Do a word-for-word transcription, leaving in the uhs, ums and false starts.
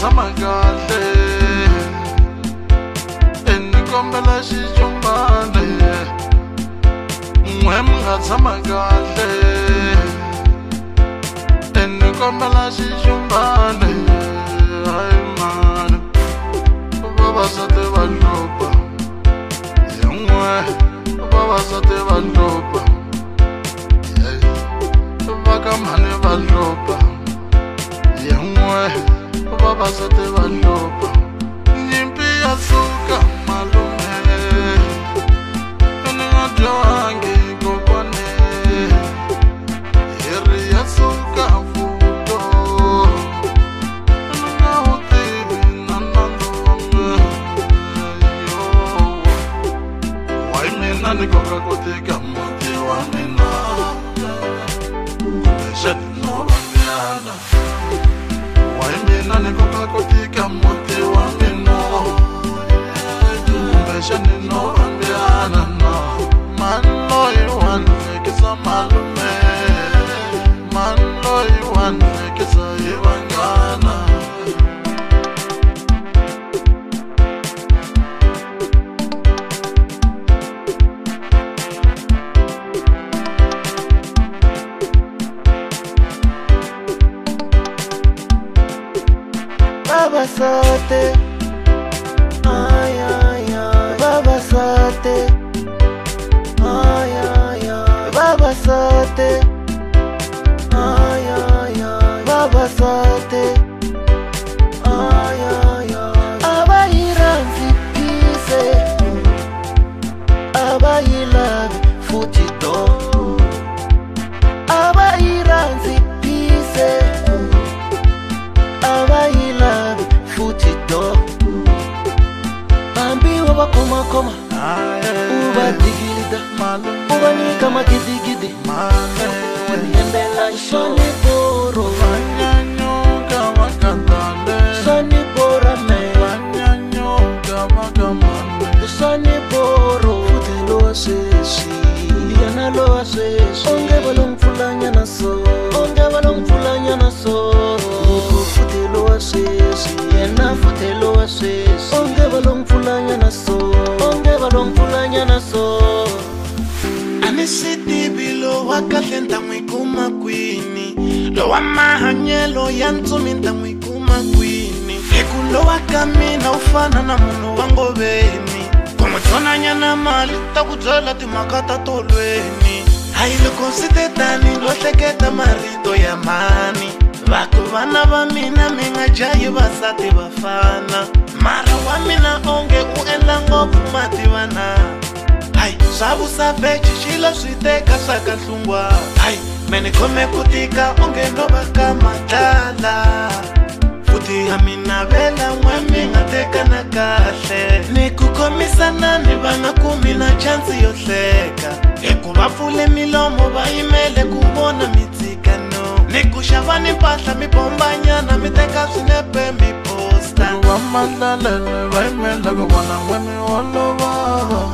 tshama kahle enikombela xijumbane n'we mi nga tshama kahle enikombela xijumbane hayi mani vavasati va hlupha hi n'we vavasati va hlupha vaka mhani va hlupha hi n'we vavasati va hlupha nyimpi ya suka malume ni nga dyohangi kokwane hi ri ya suka vuto ni nga wu tivi na nandome yo why mina ni koka ku tika muti wa mina kumbexani no vangyana why mina ni koka ku tika muti wa mina kumbexani no vangyana no man loyi wa ni vekisa malume man loyi wa ni vekisa hi vanghana Babasate, ay ay ay, babasate, ay ay ay, babasate, ay ay ay, babasate, ay ay ay, abayiranzi pise, abayilavi futhi do, abayiranzi pise, abayilavi futhi do, bambi waba koma koma, uba digilida, uba nika makidi waniembela shoni boro, vanyanyoka vakandale shoni bora me, vanyanyoka vakamane shoni boro, futhi lo asesi, yana lo asesi, onge balongfulanya na so, onge balongfulanya na so, futhi lo asesi, yena futhi lo asesi, onge balongfulanya na so, onge balongfulanya na so. Anisiti bilo wakahle ntamwikuma kwini lo wa mahanyelo ya ntsumi ntamwikuma kwini ekulo wakamina ufana na munhu wa ngoveni kumutshonanya na mali ta ku byela timhaka ta tolweni hayi loko ndzi te tani lo hleketa marito ya mani vaku vana va mina mi nga jahi vasati vafana mara wa mina onge u endla ngopfu mativana hayi swa vusaveji xilo swi teka swa ka nhlungwa hayi meni khome ku tika onge no va ka madlala futhi ya mina vela n'we mi nga tekana kahle ni ku khomisana ni va nga kumi na chansi yo hleka hikuva pfule milomo va yimele ku vona mitsikano ni ku xava ni mpahla mi bombanyana mi teka swinepe mi posta va mandlalele va yimela ku vona n'we mi olova